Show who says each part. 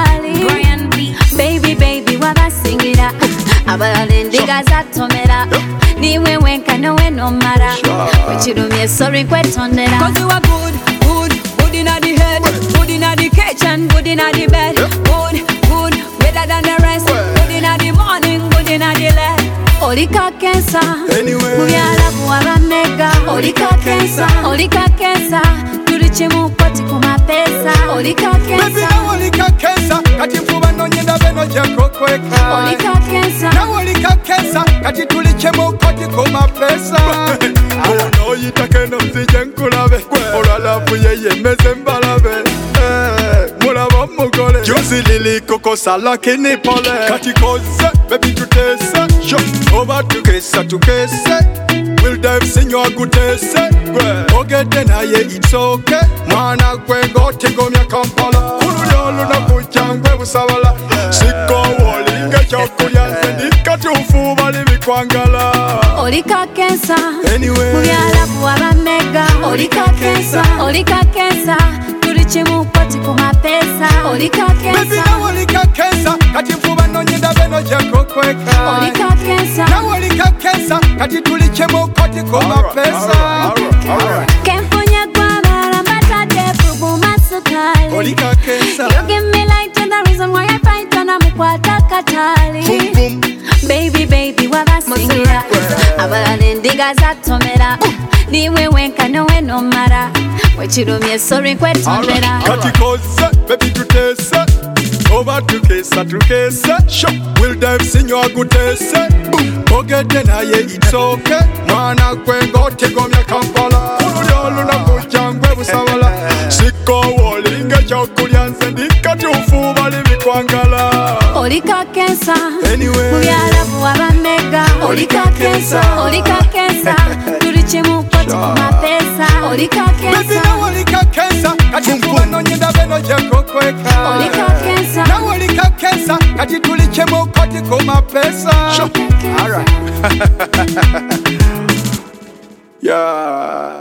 Speaker 1: katali baby baby wabasingira abalala endiga zatomera niwe wenka nowe nomara wekirumye sorry kwetondera
Speaker 2: cause you are good in the head, good in the kitchen, good in the bed, good better than the rest, good in the morning, good in the left.
Speaker 1: Olika kensa, mubyala buwaba mega. Olika kensa, tulichimu koti kumapesa. Olika kensa,
Speaker 3: baby na olika kensa, kati mfuba nonyenda beno jako kweka.
Speaker 1: Olika kensa,
Speaker 3: na olika kensa, kati tulichimu koti kumapesa. Ono yitakeno mzije nkulabe, olalafu yeye meze mbalabe. Mulaba mugole, juzi lili kokosa lakini pole. Kati koze, baby tutese, show. Over tukesa, we'll dive sinyo agutese. Ogede na ye it's okay. Mwana kwe gote gomya Kampala. Kuluyolu na kuchangwe busabala. Siko woli nge chokulya sendika tufu bali bikwangala.
Speaker 1: Olika kensa, mubyala buwaba mega. Olika kensa, tulichimu koti kumapesa. Olika kensa,
Speaker 3: baby na olika kensa, kati mfuba nonyenda beno jako kweka.
Speaker 1: Olika kensa,
Speaker 3: na olika kensa, kati tulichimu koti kumapesa.
Speaker 1: Kempunya guava, mbata fubu masukali.
Speaker 3: Olika kensa,
Speaker 1: you give me light and the reason why I fight and I'm kwata katali.
Speaker 3: boom boom.
Speaker 1: Baby wabasingira abalala endiga zatomera niwe wenka nowe nomara wekirumye sorry kwetondera
Speaker 3: kati koze baby tutese oba tukesa show we'll dive sinyo agutese ogede naye it's okay mwana kwe ngote gomya Kampala kuluyolu na kuchangwe busabala siko woli nge chokulya nsendika tufu bali bikwangala.
Speaker 1: Olika kensa, mubyala buwaba mega. Olika kensa, tulichimu koti kumapesa. Olika
Speaker 3: baby na olika kensa, kati mfuba nonyenda beno jako kweka.
Speaker 1: Olika kensa,
Speaker 3: na olika kensa, kati tulichimu koti kumapesa. Alright. Yeah.